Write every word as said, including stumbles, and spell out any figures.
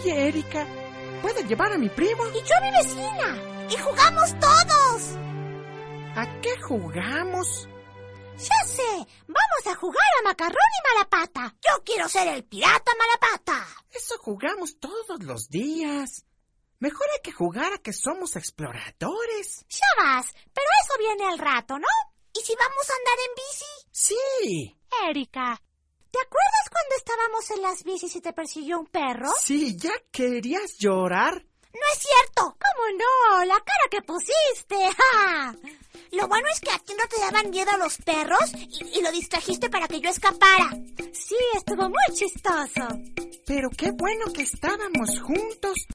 Oye, Erika, ¿puedo llevar a mi primo? Y yo a mi vecina. Y jugamos todos. ¿A qué jugamos? Ya sé, vamos a jugar a macarrón y malapata. Yo quiero ser el pirata malapata. Eso jugamos todos los días. Mejor hay que jugar a que somos exploradores. Ya vas, pero eso viene al rato, ¿no? ¿Y si vamos a andar en bici? Sí. Erika, ¿te acuerdas cuando estábamos en las bicis y te persiguió un perro? Sí, ¿ya querías llorar? No es cierto. ¿Cómo no? La cara que pusiste. ¡Ja! Lo bueno es que a ti no te daban miedo los perros y, y lo distrajiste para que yo escapara. Sí, estuvo muy chistoso. Pero qué bueno que estábamos juntos.